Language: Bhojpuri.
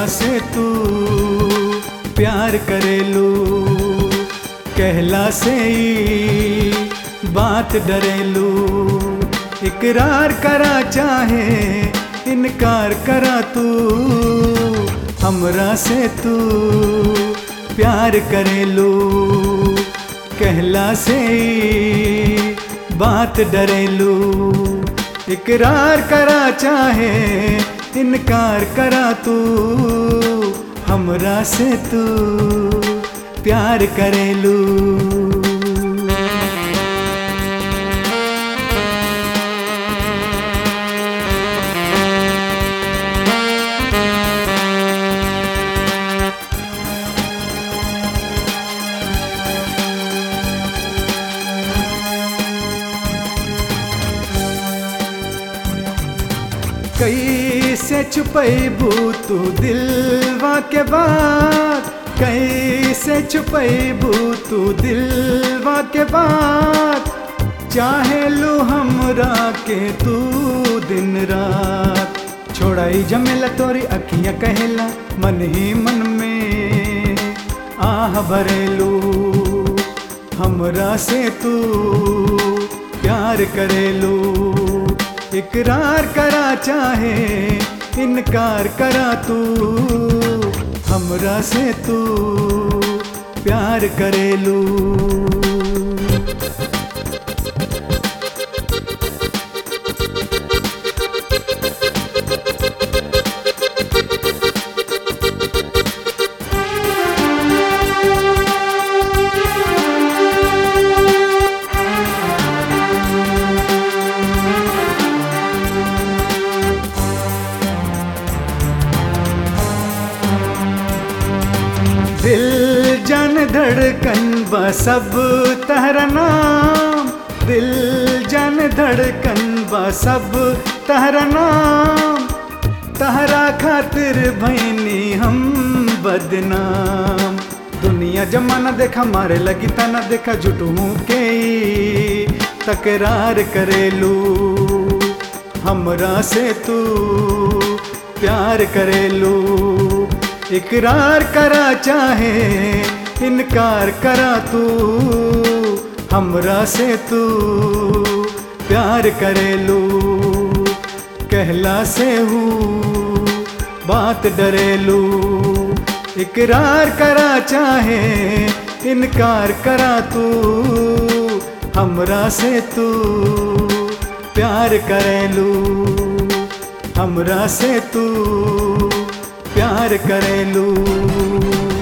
से तू प्यार करेलू, कहला से ही बात डरेलू। इकरार करा चाहे इनकार करा तू, हमरा से तू प्यार करेलू, कहला से ही बात डरेलू। इकरार करा चाहे इनकार करा तू, हमरा से तू प्यार करेलू। कैसे छुपैबू तू दिलवा के बात, कैसे छुपैबू तू दिलवा के बात। चाहेलू हमरा के तू दिन रात, छोड़ाई जमेला तोरी अखियाँ कहेला, मन ही मन में आह भरेलू। हमरा से तू प्यार करेलू, इकरार करा चाहे इनकार करा तू, हमरा से तू प्यार करेलू। दिल जान धड़कन बा सब तहरा नाम, दिल जान धड़कन बा सब तहरा नाम। तहरा खातिर भैनी हम बदनाम, दुनिया जमाना देखा मारे लगी तना देखा जुटू के तकरार करेलू। हमरा से तू प्यार करेलू, इकरार करा चाहे इनकार करा तू, हमरा से तू प्यार करेलू। कहला से हूँ बात डरेलू, इकरार करा चाहे इनकार करा तू, हमरा से तू प्यार करेलू, हमरा से तू प्यार करेलू।